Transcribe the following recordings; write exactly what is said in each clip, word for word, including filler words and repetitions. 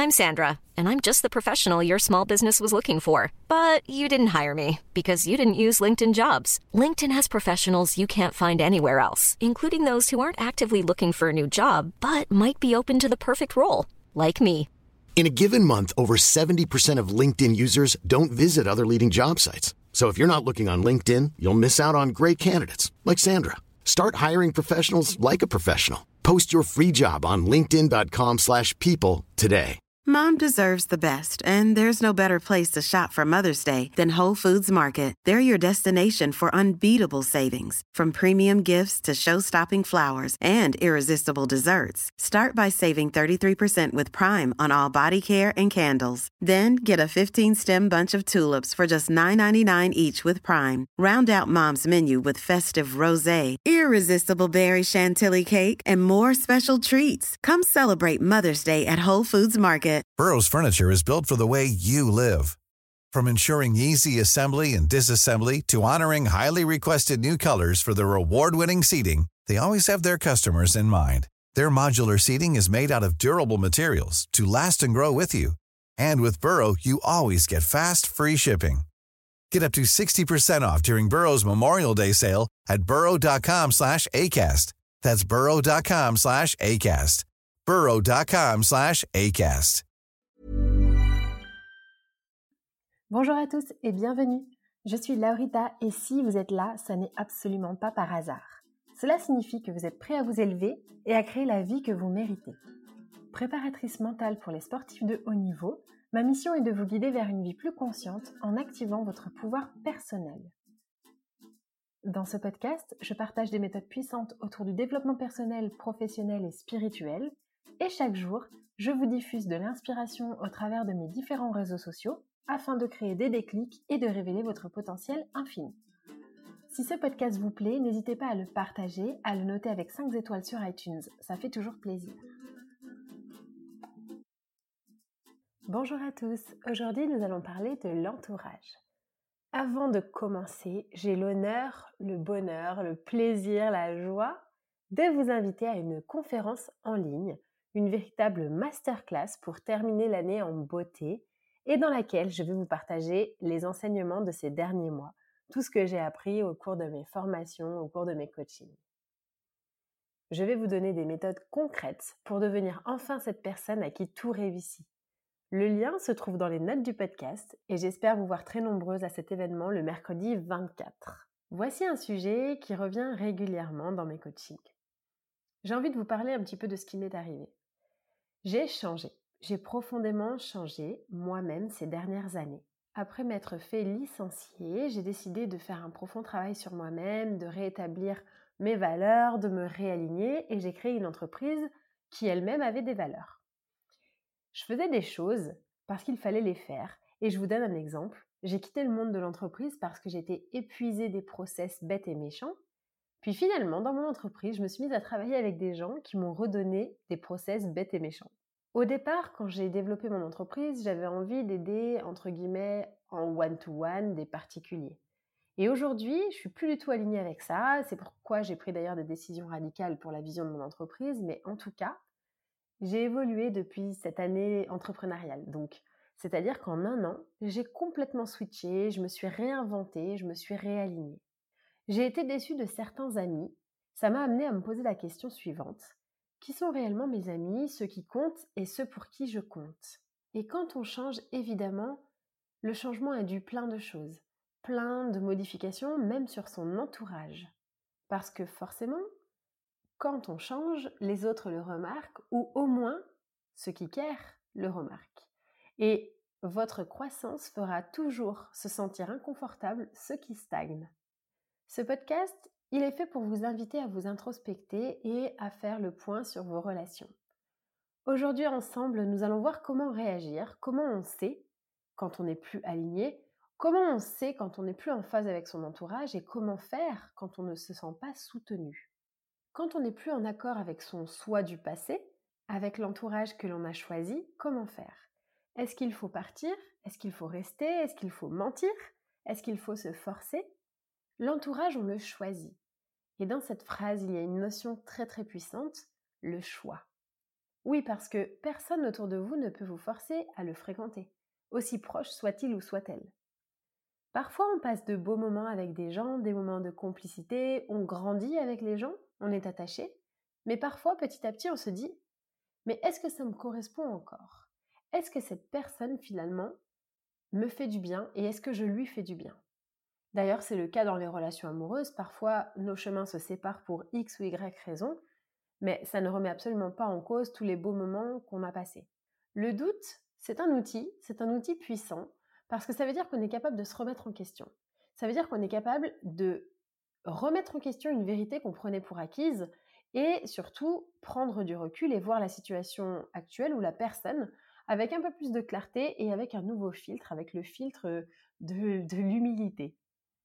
I'm Sandra, and I'm just the professional your small business was looking for. But you didn't hire me because you didn't use LinkedIn Jobs. LinkedIn has professionals you can't find anywhere else, including those who aren't actively looking for a new job, but might be open to the perfect role, like me. In a given month, over seventy percent of LinkedIn users don't visit other leading job sites. So if you're not looking on LinkedIn, you'll miss out on great candidates like Sandra. Start hiring professionals like a professional. Post your free job on linkedin dot com slash people today. Mom deserves the best, and there's no better place to shop for Mother's Day than Whole Foods Market. They're your destination for unbeatable savings, from premium gifts to show-stopping flowers and irresistible desserts. Start by saving thirty-three percent with Prime on all body care and candles. Then get a fifteen-stem bunch of tulips for just nine ninety-nine each with Prime. Round out Mom's menu with festive rosé, irresistible berry chantilly cake, and more special treats. Come celebrate Mother's Day at Whole Foods Market. Burrow's furniture is built for the way you live. From ensuring easy assembly and disassembly to honoring highly requested new colors for their award-winning seating, they always have their customers in mind. Their modular seating is made out of durable materials to last and grow with you. And with Burrow, you always get fast, free shipping. Get up to sixty percent off during Burrow's Memorial Day sale at burrow.com slash ACAST. That's burrow.com slash ACAST. burrow.com slash ACAST. Bonjour à tous et bienvenue. Je suis Laurita et si vous êtes là, ça n'est absolument pas par hasard. Cela signifie que vous êtes prêt à vous élever et à créer la vie que vous méritez. Préparatrice mentale pour les sportifs de haut niveau, ma mission est de vous guider vers une vie plus consciente en activant votre pouvoir personnel. Dans ce podcast, je partage des méthodes puissantes autour du développement personnel, professionnel et spirituel. Et chaque jour, je vous diffuse de l'inspiration au travers de mes différents réseaux sociaux afin de créer des déclics et de révéler votre potentiel infini. Si ce podcast vous plaît, n'hésitez pas à le partager, à le noter avec cinq étoiles sur iTunes, ça fait toujours plaisir. Bonjour à tous, aujourd'hui nous allons parler de l'entourage. Avant de commencer, j'ai l'honneur, le bonheur, le plaisir, la joie de vous inviter à une conférence en ligne, une véritable masterclass pour terminer l'année en beauté et dans laquelle je vais vous partager les enseignements de ces derniers mois, tout ce que j'ai appris au cours de mes formations, au cours de mes coachings. Je vais vous donner des méthodes concrètes pour devenir enfin cette personne à qui tout réussit. Le lien se trouve dans les notes du podcast et j'espère vous voir très nombreuses à cet événement le mercredi vingt-quatre. Voici un sujet qui revient régulièrement dans mes coachings. J'ai envie de vous parler un petit peu de ce qui m'est arrivé. J'ai changé, j'ai profondément changé moi-même ces dernières années. Après m'être fait licencier, j'ai décidé de faire un profond travail sur moi-même, de rétablir mes valeurs, de me réaligner et j'ai créé une entreprise qui elle-même avait des valeurs. Je faisais des choses parce qu'il fallait les faire et je vous donne un exemple. J'ai quitté le monde de l'entreprise parce que j'étais épuisée des process bêtes et méchants. Puis finalement, dans mon entreprise, je me suis mise à travailler avec des gens qui m'ont redonné des process bêtes et méchants. Au départ, quand j'ai développé mon entreprise, j'avais envie d'aider, entre guillemets, en one-to-one des particuliers. Et aujourd'hui, je suis plus du tout alignée avec ça. C'est pourquoi j'ai pris d'ailleurs des décisions radicales pour la vision de mon entreprise. Mais en tout cas, j'ai évolué depuis cette année entrepreneuriale. Donc, c'est-à-dire qu'en un an, j'ai complètement switché, je me suis réinventée, je me suis réalignée. J'ai été déçue de certains amis. Ça m'a amenée à me poser la question suivante. Qui sont réellement mes amis, ceux qui comptent et ceux pour qui je compte? Et quand on change, évidemment, le changement a dû plein de choses, plein de modifications, même sur son entourage. Parce que forcément, quand on change, les autres le remarquent, ou au moins, ceux qui carent le remarquent. Et votre croissance fera toujours se sentir inconfortable ceux qui stagnent. Ce podcast, il est fait pour vous inviter à vous introspecter et à faire le point sur vos relations. Aujourd'hui, ensemble, nous allons voir comment réagir, comment on sait quand on n'est plus aligné, comment on sait quand on n'est plus en phase avec son entourage et comment faire quand on ne se sent pas soutenu. Quand on n'est plus en accord avec son soi du passé, avec l'entourage que l'on a choisi, comment faire? Est-ce qu'il faut partir? Est-ce qu'il faut rester? Est-ce qu'il faut mentir? Est-ce qu'il faut se forcer? L'entourage, on le choisit. Et dans cette phrase, il y a une notion très très puissante, le choix. Oui, parce que personne autour de vous ne peut vous forcer à le fréquenter, aussi proche soit-il ou soit-elle. Parfois, on passe de beaux moments avec des gens, des moments de complicité, on grandit avec les gens, on est attaché, mais parfois, petit à petit, on se dit « Mais est-ce que ça me correspond encore? Est-ce que cette personne, finalement, me fait du bien et est-ce que je lui fais du bien ?» D'ailleurs, c'est le cas dans les relations amoureuses. Parfois, nos chemins se séparent pour X ou Y raison, mais ça ne remet absolument pas en cause tous les beaux moments qu'on a passés. Le doute, c'est un outil, c'est un outil puissant, parce que ça veut dire qu'on est capable de se remettre en question. Ça veut dire qu'on est capable de remettre en question une vérité qu'on prenait pour acquise et surtout prendre du recul et voir la situation actuelle ou la personne avec un peu plus de clarté et avec un nouveau filtre, avec le filtre de, de l'humilité.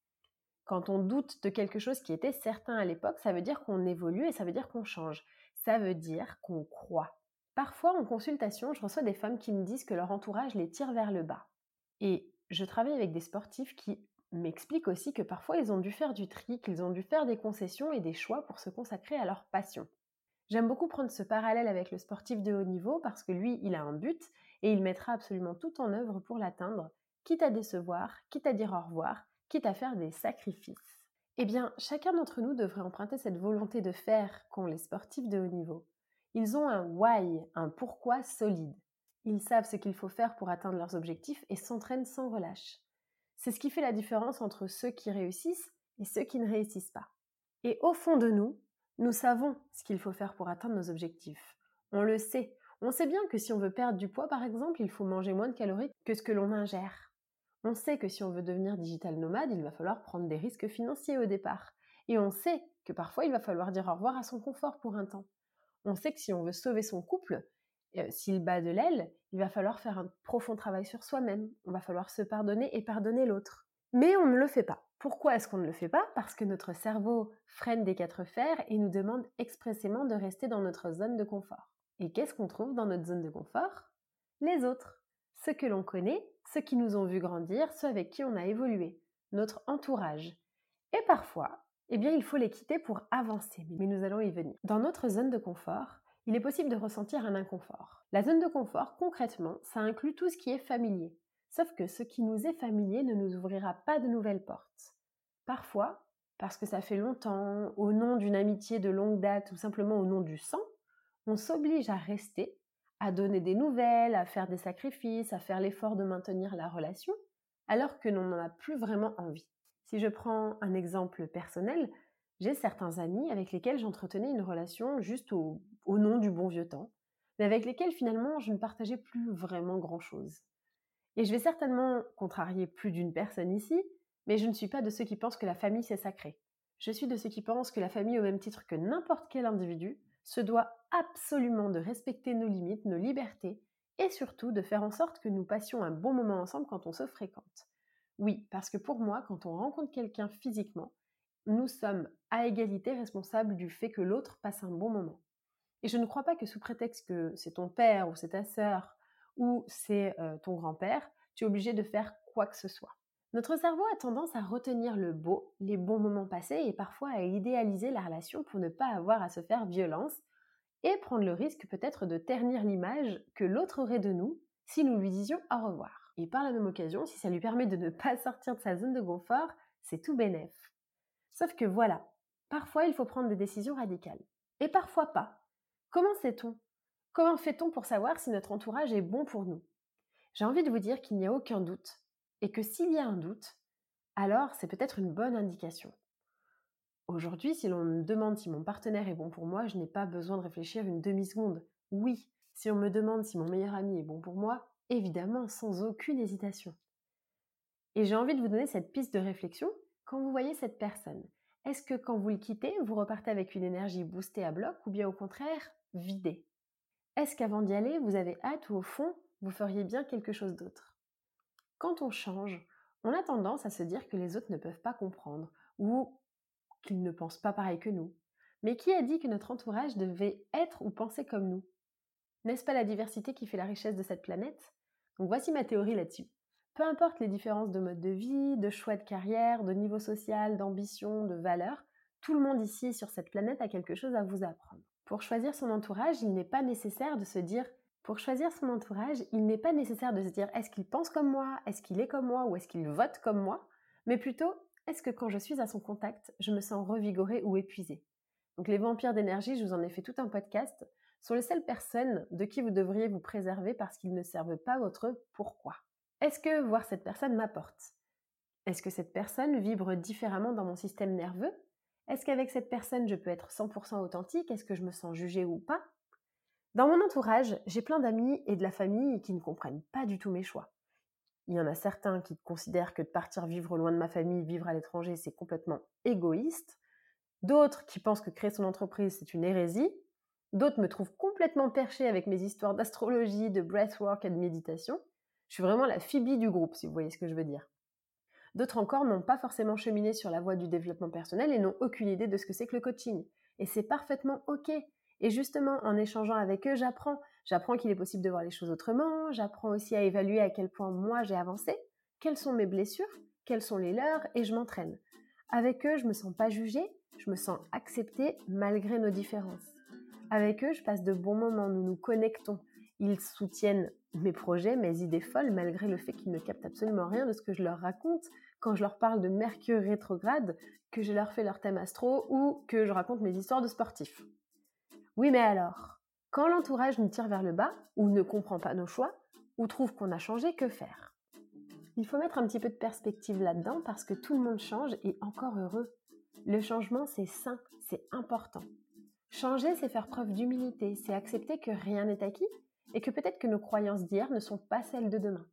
Quand on doute de quelque chose qui était certain à l'époque, ça veut dire qu'on évolue et ça veut dire qu'on change. Ça veut dire qu'on croit. Parfois, en consultation, je reçois des femmes qui me disent que leur entourage les tire vers le bas. Et je travaille avec des sportifs qui m'expliquent aussi que parfois ils ont dû faire du tri, qu'ils ont dû faire des concessions et des choix pour se consacrer à leur passion. J'aime beaucoup prendre ce parallèle avec le sportif de haut niveau parce que lui, il a un but et il mettra absolument tout en œuvre pour l'atteindre, quitte à décevoir, quitte à dire au revoir, quitte à faire des sacrifices. Eh bien, chacun d'entre nous devrait emprunter cette volonté de faire qu'ont les sportifs de haut niveau. Ils ont un why, un pourquoi solide. Ils savent ce qu'il faut faire pour atteindre leurs objectifs et s'entraînent sans relâche. C'est ce qui fait la différence entre ceux qui réussissent et ceux qui ne réussissent pas. Et au fond de nous, nous savons ce qu'il faut faire pour atteindre nos objectifs. On le sait. On sait bien que si on veut perdre du poids, par exemple, il faut manger moins de calories que ce que l'on ingère. On sait que si on veut devenir digital nomade, il va falloir prendre des risques financiers au départ. Et on sait que parfois, il va falloir dire au revoir à son confort pour un temps. On sait que si on veut sauver son couple, euh, s'il bat de l'aile, il va falloir faire un profond travail sur soi-même. On va falloir se pardonner et pardonner l'autre. Mais on ne le fait pas. Pourquoi est-ce qu'on ne le fait pas? Parce que notre cerveau freine des quatre fers et nous demande expressément de rester dans notre zone de confort. Et qu'est-ce qu'on trouve dans notre zone de confort? Les autres. Ceux que l'on connaît, ceux qui nous ont vus grandir, ceux avec qui on a évolué, notre entourage. Et parfois, eh bien, il faut les quitter pour avancer, mais nous allons y venir. Dans notre zone de confort, il est possible de ressentir un inconfort. La zone de confort, concrètement, ça inclut tout ce qui est familier. Sauf que ce qui nous est familier ne nous ouvrira pas de nouvelles portes. Parfois, parce que ça fait longtemps, au nom d'une amitié de longue date ou simplement au nom du sang, on s'oblige à rester, à donner des nouvelles, à faire des sacrifices, à faire l'effort de maintenir la relation, alors que l'on n'en a plus vraiment envie. Si je prends un exemple personnel, j'ai certains amis avec lesquels j'entretenais une relation juste au, au nom du bon vieux temps, mais avec lesquels finalement je ne partageais plus vraiment grand-chose. Et je vais certainement contrarier plus d'une personne ici, mais je ne suis pas de ceux qui pensent que la famille c'est sacré. Je suis de ceux qui pensent que la famille, au même titre que n'importe quel individu, se doit absolument de respecter nos limites, nos libertés, et surtout de faire en sorte que nous passions un bon moment ensemble quand on se fréquente. Oui, parce que pour moi, quand on rencontre quelqu'un physiquement, nous sommes à égalité responsables du fait que l'autre passe un bon moment. Et je ne crois pas que sous prétexte que c'est ton père ou c'est ta sœur ou c'est euh, ton grand-père, tu es obligé de faire quoi que ce soit. Notre cerveau a tendance à retenir le beau, les bons moments passés et parfois à idéaliser la relation pour ne pas avoir à se faire violence et prendre le risque peut-être de ternir l'image que l'autre aurait de nous si nous lui disions au revoir. Et par la même occasion, si ça lui permet de ne pas sortir de sa zone de confort, c'est tout bénef. Sauf que voilà, parfois il faut prendre des décisions radicales. Et parfois pas. Comment sait-on? Comment fait-on pour savoir si notre entourage est bon pour nous? J'ai envie de vous dire qu'il n'y a aucun doute, et que s'il y a un doute, alors c'est peut-être une bonne indication. Aujourd'hui, si l'on me demande si mon partenaire est bon pour moi, je n'ai pas besoin de réfléchir une demi-seconde. Oui, si on me demande si mon meilleur ami est bon pour moi, évidemment, sans aucune hésitation. Et j'ai envie de vous donner cette piste de réflexion quand vous voyez cette personne. Est-ce que quand vous le quittez, vous repartez avec une énergie boostée à bloc ou bien au contraire, vidée? Est-ce qu'avant d'y aller, vous avez hâte ou au fond, vous feriez bien quelque chose d'autre? Quand on change, on a tendance à se dire que les autres ne peuvent pas comprendre ou qu'ils ne pensent pas pareil que nous. Mais qui a dit que notre entourage devait être ou penser comme nous? N'est-ce pas la diversité qui fait la richesse de cette planète? Donc voici ma théorie là-dessus. Peu importe les différences de mode de vie, de choix de carrière, de niveau social, d'ambition, de valeur, tout le monde ici sur cette planète a quelque chose à vous apprendre. Pour choisir son entourage, il n'est pas nécessaire de se dire Pour choisir son entourage, il n'est pas nécessaire de se dire est-ce qu'il pense comme moi, est-ce qu'il est comme moi ou est-ce qu'il vote comme moi, mais plutôt est-ce que quand je suis à son contact, je me sens revigorée ou épuisée. Donc les vampires d'énergie, je vous en ai fait tout un podcast, sont les seules personnes de qui vous devriez vous préserver parce qu'ils ne servent pas votre pourquoi. Est-ce que voir cette personne m'apporte ? Est-ce que cette personne vibre différemment dans mon système nerveux ? Est-ce qu'avec cette personne, je peux être cent pour cent authentique ? Est-ce que je me sens jugée ou pas ? Dans mon entourage, j'ai plein d'amis et de la famille qui ne comprennent pas du tout mes choix. Il y en a certains qui considèrent que de partir vivre loin de ma famille, vivre à l'étranger, c'est complètement égoïste. D'autres qui pensent que créer son entreprise, c'est une hérésie. D'autres me trouvent complètement perchée avec mes histoires d'astrologie, de breathwork et de méditation. Je suis vraiment la Phoebe du groupe, si vous voyez ce que je veux dire. D'autres encore n'ont pas forcément cheminé sur la voie du développement personnel et n'ont aucune idée de ce que c'est que le coaching. Et c'est parfaitement ok. Et justement, en échangeant avec eux, j'apprends. J'apprends qu'il est possible de voir les choses autrement. J'apprends aussi à évaluer à quel point moi j'ai avancé, quelles sont mes blessures, quelles sont les leurs, et je m'entraîne. Avec eux, je me sens pas jugée, je me sens acceptée malgré nos différences. Avec eux, je passe de bons moments, nous nous connectons. Ils soutiennent mes projets, mes idées folles, malgré le fait qu'ils ne captent absolument rien de ce que je leur raconte quand je leur parle de Mercure rétrograde, que je leur fais leur thème astro ou que je raconte mes histoires de sportifs. Oui, mais alors, quand l'entourage nous tire vers le bas, ou ne comprend pas nos choix, ou trouve qu'on a changé, que faire ? Il faut mettre un petit peu de perspective là-dedans parce que tout le monde change et encore heureux. Le changement, c'est sain, c'est important. Changer, c'est faire preuve d'humilité, c'est accepter que rien n'est acquis et que peut-être que nos croyances d'hier ne sont pas celles de demain.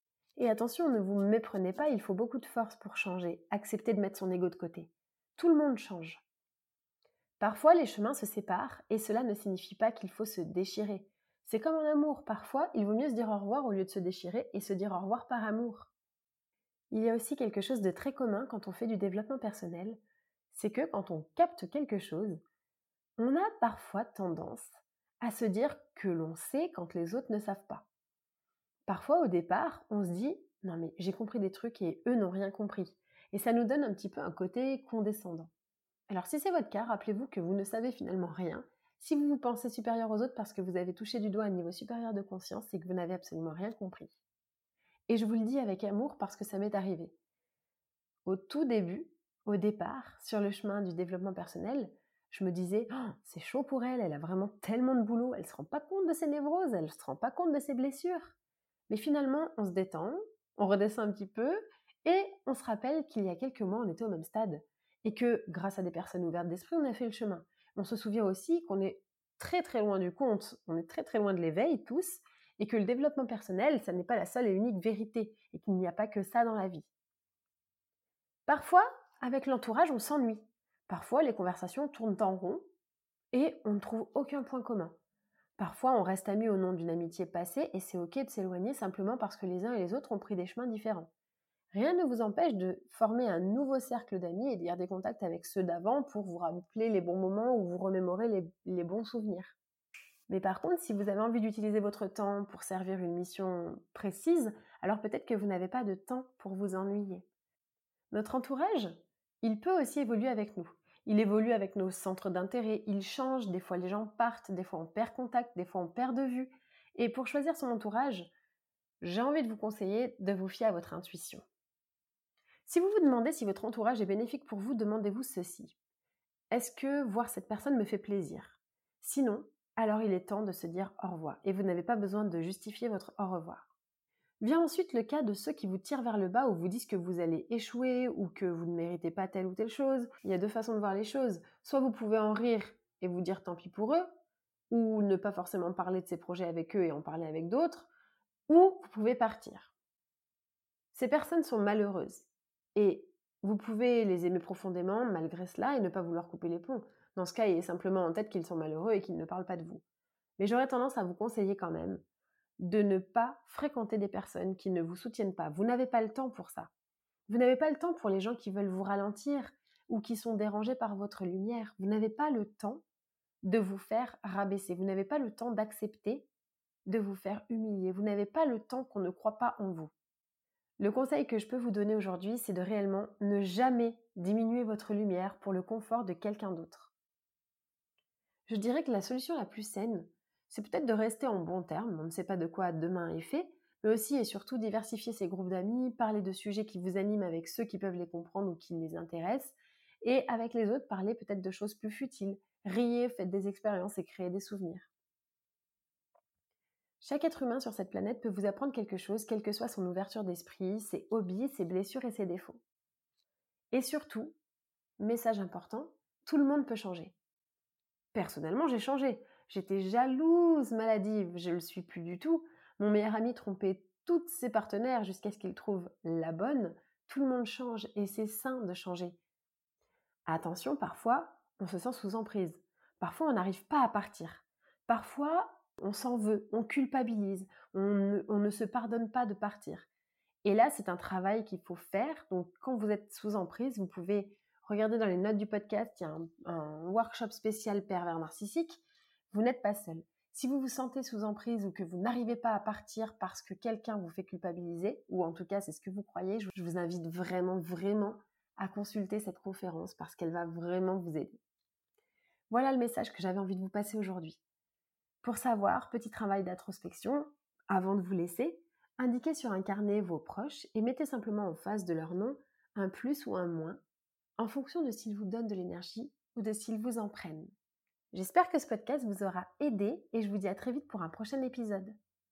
Et attention, ne vous méprenez pas, il faut beaucoup de force pour changer, accepter de mettre son ego de côté. Tout le monde change. Parfois, les chemins se séparent et cela ne signifie pas qu'il faut se déchirer. C'est comme en amour, parfois, il vaut mieux se dire au revoir au lieu de se déchirer et se dire au revoir par amour. Il y a aussi quelque chose de très commun quand on fait du développement personnel, c'est que quand on capte quelque chose, on a parfois tendance à se dire que l'on sait quand les autres ne savent pas. Parfois, au départ, on se dit « Non mais j'ai compris des trucs et eux n'ont rien compris ». Et ça nous donne un petit peu un côté condescendant. Alors si c'est votre cas, rappelez-vous que vous ne savez finalement rien. Si vous vous pensez supérieur aux autres parce que vous avez touché du doigt un niveau supérieur de conscience, c'est que vous n'avez absolument rien compris. Et je vous le dis avec amour parce que ça m'est arrivé. Au tout début, au départ, sur le chemin du développement personnel, je me disais oh, « c'est chaud pour elle, elle a vraiment tellement de boulot, elle ne se rend pas compte de ses névroses, elle ne se rend pas compte de ses blessures. » Mais finalement, on se détend, on redescend un petit peu et on se rappelle qu'il y a quelques mois, on était au même stade. Et que, grâce à des personnes ouvertes d'esprit, on a fait le chemin. On se souvient aussi qu'on est très très loin du compte, on est très très loin de l'éveil tous, et que le développement personnel, ça n'est pas la seule et unique vérité, et qu'il n'y a pas que ça dans la vie. Parfois, avec l'entourage, on s'ennuie. Parfois, les conversations tournent en rond, et on ne trouve aucun point commun. Parfois, on reste amis au nom d'une amitié passée, et c'est ok de s'éloigner simplement parce que les uns et les autres ont pris des chemins différents. Rien ne vous empêche de former un nouveau cercle d'amis et de garder contact avec ceux d'avant pour vous rappeler les bons moments ou vous remémorer les, les bons souvenirs. Mais par contre, si vous avez envie d'utiliser votre temps pour servir une mission précise, alors peut-être que vous n'avez pas de temps pour vous ennuyer. Notre entourage, il peut aussi évoluer avec nous. Il évolue avec nos centres d'intérêt, il change, des fois les gens partent, des fois on perd contact, des fois on perd de vue. Et pour choisir son entourage, j'ai envie de vous conseiller de vous fier à votre intuition. Si vous vous demandez si votre entourage est bénéfique pour vous, demandez-vous ceci. Est-ce que voir cette personne me fait plaisir ? Sinon, alors il est temps de se dire au revoir et vous n'avez pas besoin de justifier votre au revoir. Vient ensuite le cas de ceux qui vous tirent vers le bas ou vous disent que vous allez échouer ou que vous ne méritez pas telle ou telle chose. Il y a deux façons de voir les choses. Soit vous pouvez en rire et vous dire tant pis pour eux, ou ne pas forcément parler de ces projets avec eux et en parler avec d'autres, ou vous pouvez partir. Ces personnes sont malheureuses. Et vous pouvez les aimer profondément malgré cela et ne pas vouloir couper les ponts. Dans ce cas, ayez simplement en tête qu'ils sont malheureux et qu'ils ne parlent pas de vous. Mais j'aurais tendance à vous conseiller quand même de ne pas fréquenter des personnes qui ne vous soutiennent pas. Vous n'avez pas le temps pour ça. Vous n'avez pas le temps pour les gens qui veulent vous ralentir ou qui sont dérangés par votre lumière. Vous n'avez pas le temps de vous faire rabaisser. Vous n'avez pas le temps d'accepter de vous faire humilier. Vous n'avez pas le temps qu'on ne croit pas en vous. Le conseil que je peux vous donner aujourd'hui, c'est de réellement ne jamais diminuer votre lumière pour le confort de quelqu'un d'autre. Je dirais que la solution la plus saine, c'est peut-être de rester en bons termes, on ne sait pas de quoi demain est fait, mais aussi et surtout diversifier ses groupes d'amis, parler de sujets qui vous animent avec ceux qui peuvent les comprendre ou qui les intéressent, et avec les autres, parler peut-être de choses plus futiles, riez, faites des expériences et créez des souvenirs. Chaque être humain sur cette planète peut vous apprendre quelque chose, quelle que soit son ouverture d'esprit, ses hobbies, ses blessures et ses défauts. Et surtout, message important, tout le monde peut changer. Personnellement, j'ai changé. J'étais jalouse, maladive, je ne le suis plus du tout. Mon meilleur ami trompait tous ses partenaires jusqu'à ce qu'il trouve la bonne. Tout le monde change et c'est sain de changer. Attention, parfois, on se sent sous emprise. Parfois, on n'arrive pas à partir. Parfois, on s'en veut, on culpabilise, on ne, on ne se pardonne pas de partir. Et là, c'est un travail qu'il faut faire. Donc, quand vous êtes sous emprise, vous pouvez regarder dans les notes du podcast, il y a un, un workshop spécial pervers narcissique. Vous n'êtes pas seul. Si vous vous sentez sous emprise ou que vous n'arrivez pas à partir parce que quelqu'un vous fait culpabiliser, ou en tout cas c'est ce que vous croyez, je vous invite vraiment, vraiment à consulter cette conférence parce qu'elle va vraiment vous aider. Voilà le message que j'avais envie de vous passer aujourd'hui. Pour savoir, petit travail d'introspection, avant de vous laisser, indiquez sur un carnet vos proches et mettez simplement en face de leur nom un plus ou un moins, en fonction de s'ils vous donnent de l'énergie ou de s'ils vous en prennent. J'espère que ce podcast vous aura aidé et je vous dis à très vite pour un prochain épisode.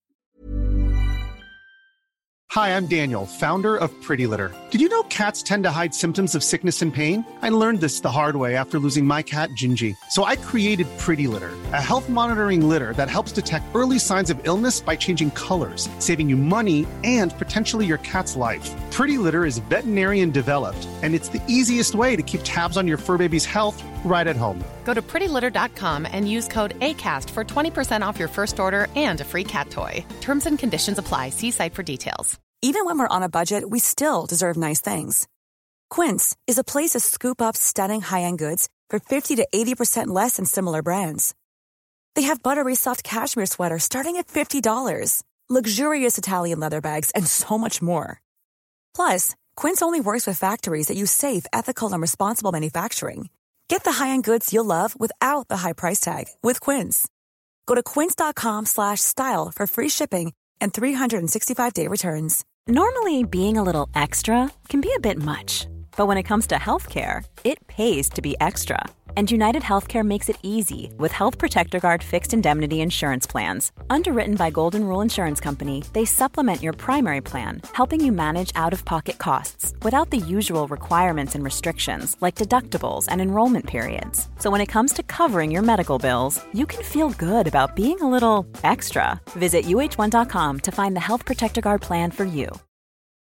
Hi, I'm Daniel, founder of Pretty Litter. Did you know cats tend to hide symptoms of sickness and pain? I learned this the hard way after losing my cat, Gingy. So I created Pretty Litter, a health monitoring litter that helps detect early signs of illness by changing colors, saving you money and potentially your cat's life. Pretty Litter is veterinarian developed, and it's the easiest way to keep tabs on your fur baby's health right at home. Go to pretty litter dot com and use code ACAST for twenty percent off your first order and a free cat toy. Terms and conditions apply. See site for details. Even when we're on a budget, we still deserve nice things. Quince is a place to scoop up stunning high-end goods for fifty to eighty percent less than similar brands. They have buttery soft cashmere sweaters starting at fifty dollars, luxurious Italian leather bags, and so much more. Plus, Quince only works with factories that use safe, ethical, and responsible manufacturing. Get the high-end goods you'll love without the high price tag with Quince. Go to quince.com slash style for free shipping and three sixty-five day returns. Normally, being a little extra can be a bit much, but when it comes to healthcare, it pays to be extra. And United Healthcare makes it easy with Health Protector Guard fixed indemnity insurance plans. Underwritten by Golden Rule Insurance Company, they supplement your primary plan, helping you manage out-of-pocket costs without the usual requirements and restrictions like deductibles and enrollment periods. So when it comes to covering your medical bills, you can feel good about being a little extra. Visit U H one dot com to find the Health Protector Guard plan for you.